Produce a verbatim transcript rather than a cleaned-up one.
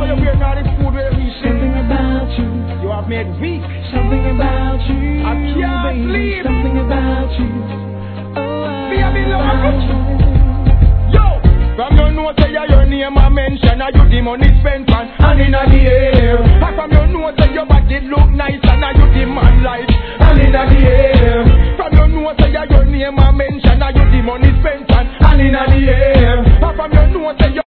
So you wear all this food where we shit. Something about you. You have made weak. Something about you. I can't baby. sleep. Something about you. Oh, I, Be a below. I, Yo, from your nose say your name I mention, and you the money spent on and inna the air. And from your nose say your body look nice, and you the man life and inna the air. From your nose say your name I mention, and you the money spent on and inna the air. And from your nose say